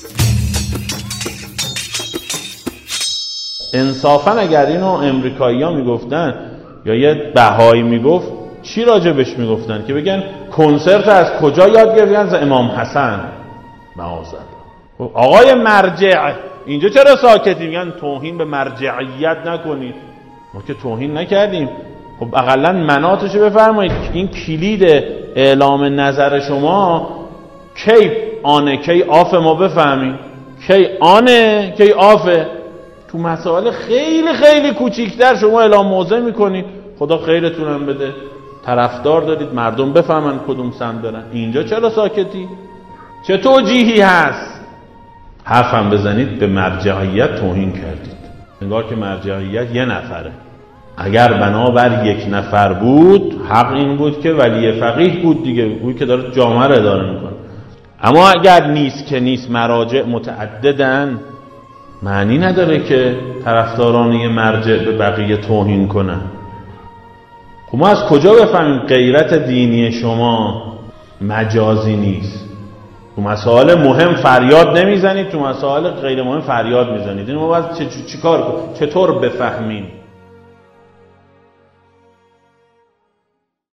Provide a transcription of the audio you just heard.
انصافا اگر اینو امریکایی‌ها میگفتن یا یه بهایی میگفت چی راجبش میگفتن؟ که بگن کنسرت از کجا یاد گرفتن؟ از امام حسن معاذالله. آقای مرجع اینجا چرا ساکتی؟ میگن توهین به مرجعیت نکنید. ما که توهین نکردیم. خب اقلا مناطشو بفرمایید. این کلید اعلام نظر شما کی آنه کی آفه ما بفهمیم. کی آنه کی آفه. تو مسائل خیلی خیلی کوچیکتر شما اعلام موضع میکنید، خدا خیرتون هم بده، طرفدار دارید، مردم بفهمن کدوم سمت دارن. اینجا چرا ساکتی؟ چه توجیهی هست؟ حرف هم بزنید به مرجعیت توهین کردید. انگار که مرجعیت یه نفره. اگر بنابر یک نفر بود حق این بود که ولی فقیه بود دیگه، اون که داره جامعه رو اداره میکنه. اما اگر نیست که نیست، مراجع متعددن، معنی نداره که طرفداران یه مرجع به بقیه توهین کنن. خب ما از کجا بفهمیم غیرت دینی شما مجازی نیست؟ تو مسائل مهم فریاد نمیزنید، تو مسائل غیر مهم فریاد میزنید. اینو ما باید چطور بفهمیم؟